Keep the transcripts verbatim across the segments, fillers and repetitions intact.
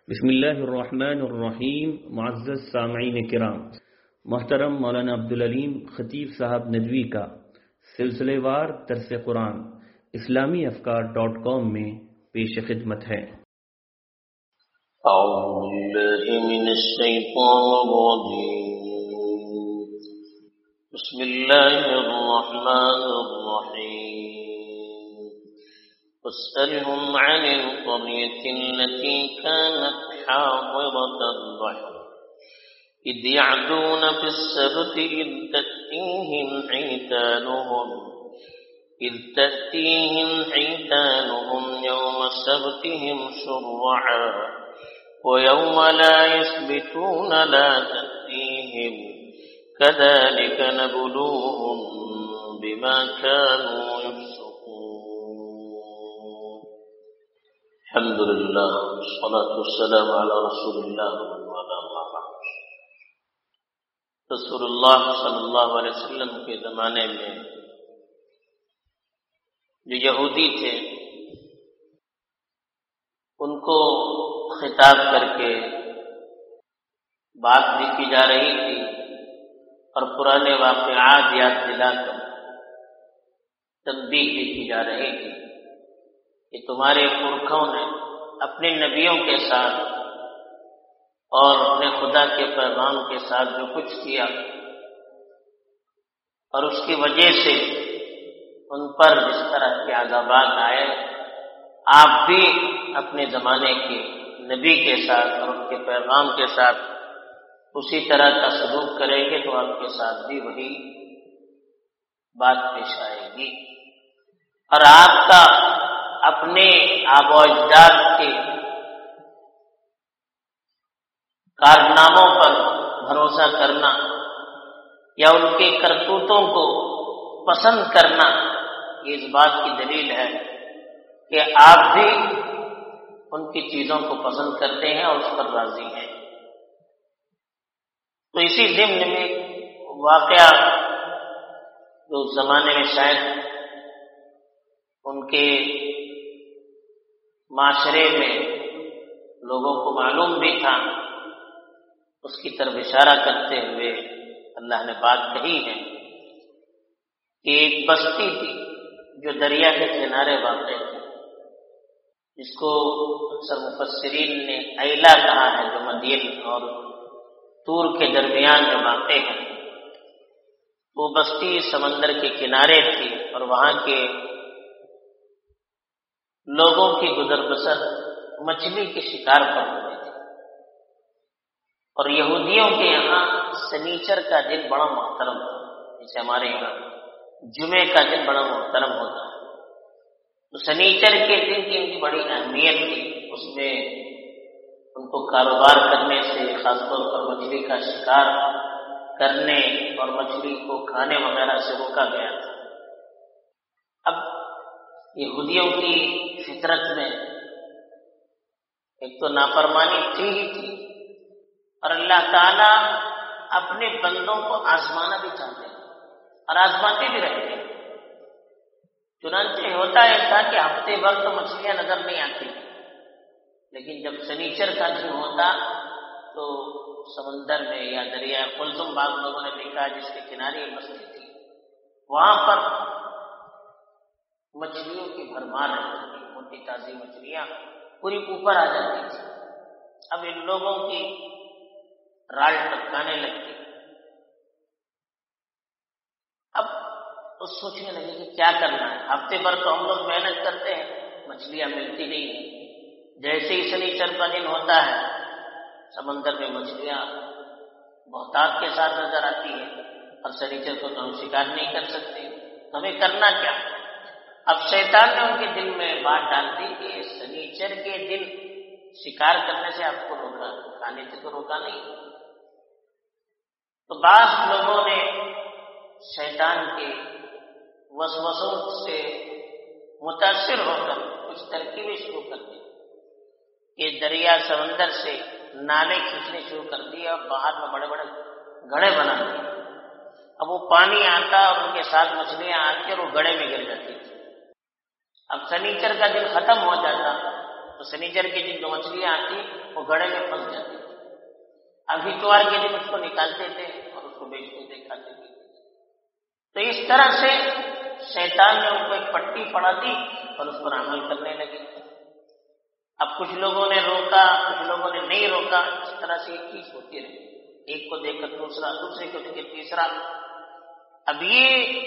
بسم اللہ الرحمن الرحیم. معزز سامعین کرام، محترم مولانا عبدالعلیم خطیب صاحب ندوی کا سلسلے وار درس قرآن اسلامی افکار ڈاٹ کام میں پیش خدمت ہے. اعوذ باللہ من الشیطان الرجیم. بسم اللہ الرحمن الرحیم. واسألهم عن القرية التي كانت حاضرة البحر إذ يعدون في السبت إذ تأتيهم حيتانهم إذ تأتيهم حيتانهم يوم سبتهم شرعا ويوم لا يسبتون لا تأتيهم كذلك نبلوهم بما كانوا يفسقون. الحمد للہ والصلاة والسلام علی رسول اللہ وعلی آلہ. رسول اللہ صلی اللہ علیہ وسلم کے زمانے میں جو یہودی تھے ان کو خطاب کر کے بات بھی کی جا رہی تھی اور پرانے واقعات یاد دلا کر تنبیہ بھی کی جا رہی تھی کہ تمہارے پرکھوں نے اپنے نبیوں کے ساتھ اور اپنے خدا کے پیغام کے ساتھ جو کچھ کیا اور اس کی وجہ سے ان پر جس طرح کے عذابات آئے، آپ بھی اپنے زمانے کے نبی کے ساتھ اور ان کے پیغام کے ساتھ اسی طرح کا سلوک کریں گے تو آپ کے ساتھ بھی وہی بات پیش آئے گی. اور آپ کا اپنے آباء و اجداد کے کارناموں پر بھروسہ کرنا یا ان کے کرتوتوں کو پسند کرنا یہ اس بات کی دلیل ہے کہ آپ بھی ان کی چیزوں کو پسند کرتے ہیں اور اس پر راضی ہیں. تو اسی ضمن میں واقعہ جو اس زمانے میں شاید ان کے معاشرے میں لوگوں کو معلوم بھی تھا، اس کی طرف اشارہ کرتے ہوئے اللہ نے بات کہی ہے کہ ایک بستی تھی جو دریا کے کنارے واقع تھی، جس کو اکثر مفسرین نے ایلا کہا ہے، جو مدین اور طور کے درمیان جو واقع ہے. وہ بستی سمندر کے کنارے تھی اور وہاں کے لوگوں کی گزر بسر مچھلی کے شکار پر ہوتی تھی. اور یہودیوں کے یہاں سنیچر کا دن بڑا محترم تھا، جیسے ہمارے یہاں جمعے کا دن بڑا محترم ہوتا ہے. تو سنیچر کے دن کی ان کی بڑی اہمیت تھی. اس میں ان کو کاروبار کرنے سے، خاص طور پر مچھلی کا شکار کرنے اور مچھلی کو کھانے وغیرہ سے روکا گیا تھا. اب یہودیوں کی فطرت میں ایک تو نافرمانی تھی ہی تھی، اور اللہ تعالیٰ اپنے بندوں کو آزمانا بھی چاہتے ہیں اور آزماتے بھی رہتے ہیں. چنانچہ ہوتا ایسا کہ ہفتے بھر تو مچھلیاں نظر نہیں آتی، لیکن جب سنیچر کا دن ہوتا تو سمندر میں یا دریا قلزم بعض لوگوں نے دیکھا جس کے کنارے بستی تھی، وہاں پر مچھلیوں کی بھرمار رہتی تھی. موٹی تازی مچھلیاں پوری اوپر آ جاتی تھی. اب ان لوگوں کی رال ٹپکانے لگتی. اب وہ سوچنے لگے کہ کیا کرنا ہے. ہفتے بھر تو ہم لوگ محنت کرتے ہیں، مچھلیاں ملتی نہیں ہیں. جیسے ہی شنیچر کا دن ہوتا ہے سمندر میں مچھلیاں بہتات کے ساتھ نظر آتی ہیں، اور شنیچر کو تو ہم شکار نہیں کر سکتے، تو ہمیں کرنا کیا؟ اب شیطان نے ان کے دل میں بات ڈال دی کہ شنیچر کے دن شکار کرنے سے آپ کو روکا، کھانے سے تو روکا نہیں. تو بعض لوگوں نے شیطان کے وسوسوں سے متاثر ہو کر کچھ ترکیبیں شروع کر دی کہ دریا سمندر سے نالے کھینچنے شروع کر دیے اور باہر میں بڑے بڑے گڑھے بنا دیے. اب وہ پانی آتا اور ان کے ساتھ مچھلیاں آتی اور وہ گڑھے میں گر جاتی تھی. اب سنیچر کا دن ختم ہو جاتا تو تو سنیچر کے دن جو مچھلیاں آتی وہ گڑے میں پھنس جاتی تھی. اب اتوار کے دن اس کو نکالتے تھے اور اس کو بیچتے تھے، کھاتے تھے. تو اس طرح سے شیطان نے ان کو ایک پٹی پڑا دی اور اس پر عمل کرنے لگے. اب کچھ لوگوں نے روکا، کچھ لوگوں نے نہیں روکا. اس طرح سے ایک چیز ہوتی رہی، ایک کو دیکھ کر دوسرا، دوسرے کو دیکھ کر تیسرا. اب یہ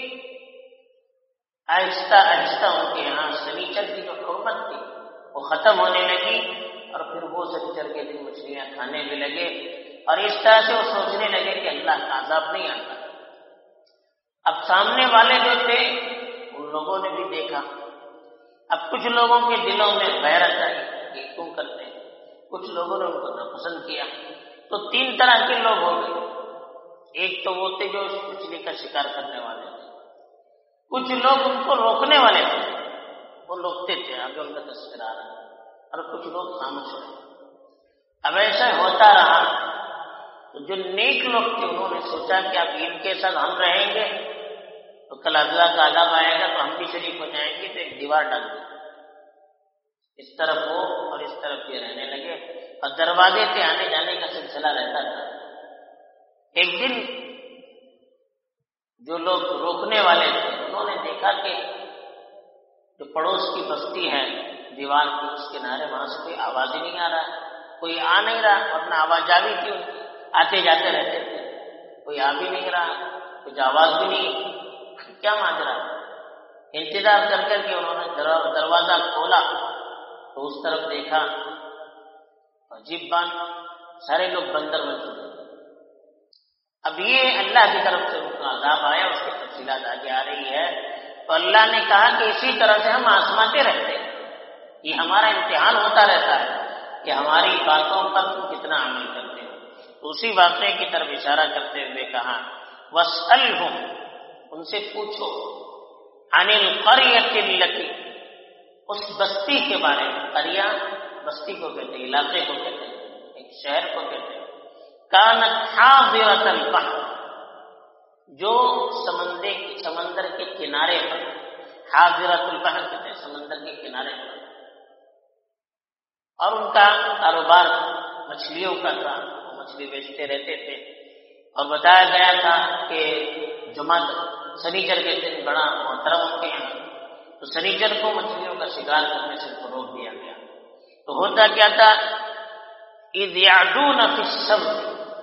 آہستہ آہستہ ان کے یہاں سنیچر کی جو حرمت تھی وہ ختم ہونے لگی، اور پھر وہ سنیچر کے دن مچھلیاں کھانے بھی لگے. اور اس طرح سے وہ سوچنے لگے کہ اللہ کا عذاب نہیں آتا. اب سامنے والے جو تھے ان لوگوں نے بھی دیکھا. اب کچھ لوگوں کے دلوں میں غیرت آئی کہ کیوں کرتے ہیں، کچھ لوگوں نے ان کو ناپسند کیا. تو تین طرح کے لوگ ہو گئے. ایک تو وہ تھے جو اس مچھلی کا شکار کرنے والے تھے، کچھ لوگ ان کو روکنے والے تھے، وہ روکتے تھے، آگے ان کا تصویر آ رہا ہے، اور کچھ لوگ خاموش رہے. اب ایسا ہوتا رہا تو جو نیک لوگ تھے انہوں نے سوچا کہ اب ان کے ساتھ ہم رہیں گے تو کل اللہ کا عذاب آئے گا تو ہم بھی شریک ہو جائیں گے. تو ایک دیوار ڈال دی، اس طرف وہ اور اس طرف یہ رہنے لگے، اور دروازے سے آنے جانے کا سلسلہ رہتا تھا. ایک دن جو لوگ روکنے والے تھے انہوں نے دیکھا کہ جو پڑوس کی بستی ہے دیوار کی اس کنارے وہاں سے کوئی آواز ہی نہیں آ رہا، کوئی آ نہیں رہا. ورنہ آواز آ بھی تھی، آتے جاتے رہتے تھے، کوئی آ بھی نہیں رہا، کچھ آواز بھی نہیں. کیا ماجرا؟ انتظار کر کر کے انہوں نے دروازہ کھولا تو اس طرف دیکھا، عجیب بات، سارے لوگ بندر بن چکے. اب یہ اللہ کی طرف سے ان کا عذاب آیا، اس کی تفصیلات آگے آ رہی ہے. تو اللہ نے کہا کہ اسی طرح سے ہم آزماتے رہتے ہیں، یہ ہمارا امتحان ہوتا رہتا ہے کہ ہماری باتوں پر تم کتنا عمل کرتے ہو. تو اسی واقعے کی طرف اشارہ کرتے ہوئے کہا وَاسْأَلْهُمْ، ان سے پوچھو، عَنِ الْقَرْيَةِ الَّتِي، اس بستی کے بارے میں. قریہ بستی کو کہتے ہیں، علاقے کو کہتے ہیں، ایک شہر کو کہتے ہیں. كانت حاضرة البحر، جو سمندر سمندر کے کنارے پر، حاضرۃ البحر کہتے ہیں سمندر کے کنارے پر. اور ان کا کاروبار مچھلیوں کا تھا، وہ مچھلی بیچتے رہتے تھے. اور بتایا گیا تھا کہ جمعہ سنیچر کے دن بڑا محترم ہوتے ہیں، تو سنیچر کو مچھلیوں کا شکار کرنے سے تو روک دیا گیا. تو ہوتا کیا تھا، اذ یعدون فی السبت،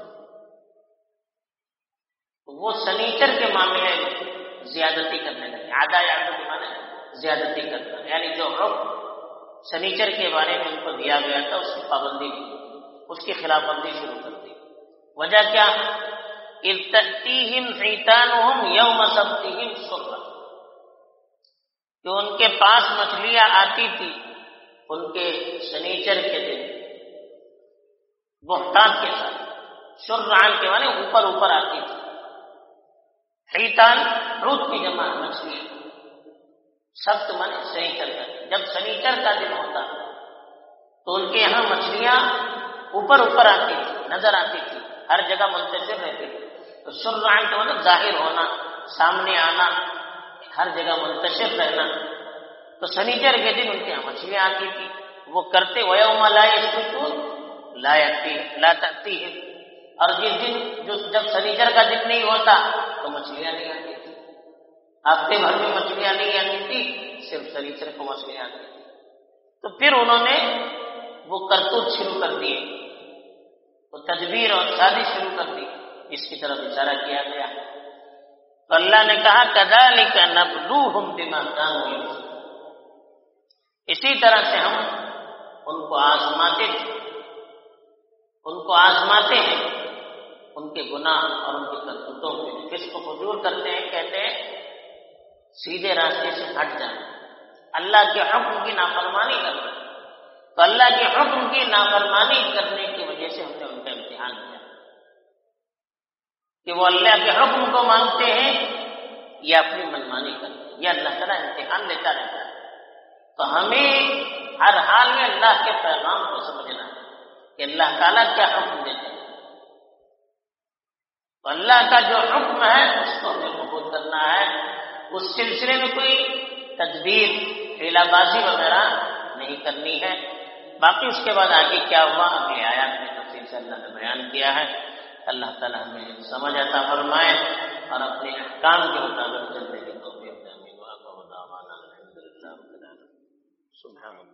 وہ سنیچر کے معاملے میں زیادتی کرنے لگے. آدھا یعدو کے معنی زیادتی کرنا، یعنی جو حکم سنیچر کے بارے میں ان کو دیا گیا تھا اس کی پابندی نہیں، اس کی خلاف ورزی شروع کر دی. وجہ کیا؟ اذ تأتیہم حیتانہم یوم سبتہم شرعا، کہ ان کے پاس مچھلیاں آتی تھی ان کے سنیچر کے دن بہتان کے ساتھ. شرعان کے معنی اوپر اوپر آتی تھی. حیتان روت کی جمع مچھلی، سبت معنی سنیچر کا. جب سنیچر کا دن ہوتا تو ان کے یہاں مچھلیاں اوپر اوپر آتی تھی، نظر آتی تھی، ہر جگہ منتشر رہتی تھی. تو شرعان کا مطلب ظاہر ہونا، سامنے آنا، ہر جگہ منتشر رہنا. تو سنیچر کے دن ان کے یہاں مچھلیاں آتی تھی. وہ کرتے وَيَوْمَ لَا يَسْبِتُونَ لا یاتی لا تأتی ہے، اور جس دن جو جب سنیچر کا دن نہیں ہوتا تو مچھلیاں نہیں آتی تھی. ہفتے بھر میں مچھلیاں نہیں آتی تھی، صرف سنیچر کو مچھلیاں آتی تھی. تو پھر انہوں نے وہ کرتوت شروع کر دیے، وہ تدبیر اور سازش شروع کر دی. اس کی طرف اشارہ کیا گیا. تو اللہ نے کہا کذالک نبلوہم بما کانوا یکسبون، اسی طرح سے ہم ان کو آزماتے تھے، ان کو آزماتے ہیں ان کے گناہ اور ان کے کرتوتوں کو. کس کو فجور کرتے ہیں؟ کہتے ہیں سیدھے راستے سے ہٹ جانا، اللہ کے حکم کی نافرمانی کرنا. تو اللہ کے حکم کی نافرمانی کرنے کی وجہ سے ہم نے ان کا امتحان کیا کہ وہ اللہ کے حکم کو مانتے ہیں یا اپنی منمانی کرتے ہیں. یہ اللہ تعالیٰ امتحان لیتا رہتا ہے. تو ہمیں ہر حال میں اللہ کے پیغام کو سمجھنا ہے کہ اللہ تعالیٰ کیا حکم دیتے ہیں. تو اللہ کا جو حکم ہے اس کو ہمیں قبول کرنا ہے. اس سلسلے میں کوئی تدبیر، ہیلا بازی وغیرہ نہیں کرنی ہے. باقی اس کے بعد آگے کیا ہوا اگلی آیات میں تفصیل سے اللہ نے بیان کیا ہے. اللہ تعالیٰ ہمیں سمجھ عطا فرمائے اور اپنے احکام کے مطابق چلنے کی توفیق دے. آمین. وآخر دعوانا الحمدللہ رب العالمین. سبحان اللہ.